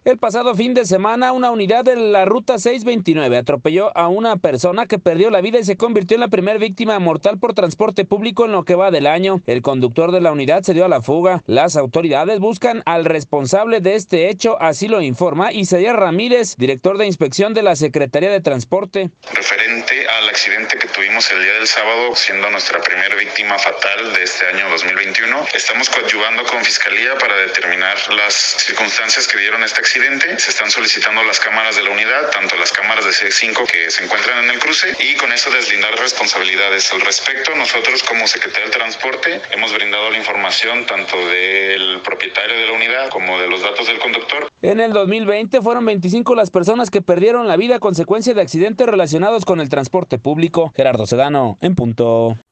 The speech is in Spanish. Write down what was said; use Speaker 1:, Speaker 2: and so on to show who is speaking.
Speaker 1: El pasado fin de semana, una unidad de la ruta 629 atropelló a una persona que perdió la vida y se convirtió en la primera víctima mortal por transporte público en lo que va del año. El conductor de la unidad se dio a la fuga. Las autoridades buscan al responsable de este hecho, así lo informa Isaías Ramírez, director de inspección de la Secretaría de Transporte.
Speaker 2: Referente al accidente que tuvimos el día del sábado, siendo nuestra primera víctima fatal de este año 2021, estamos coadyuvando con Fiscalía para determinar las circunstancias que dieron este accidente. Se están solicitando las cámaras de la unidad, tanto las cámaras de C5 que se encuentran en el cruce, y con eso deslindar responsabilidades. Al respecto, nosotros como Secretaría de Transporte hemos brindado la información tanto del propietario de la unidad como de los datos del conductor.
Speaker 1: En el 2020 fueron 25 las personas que perdieron la vida a consecuencia de accidentes relacionados con el transporte público. Gerardo Sedano, en punto.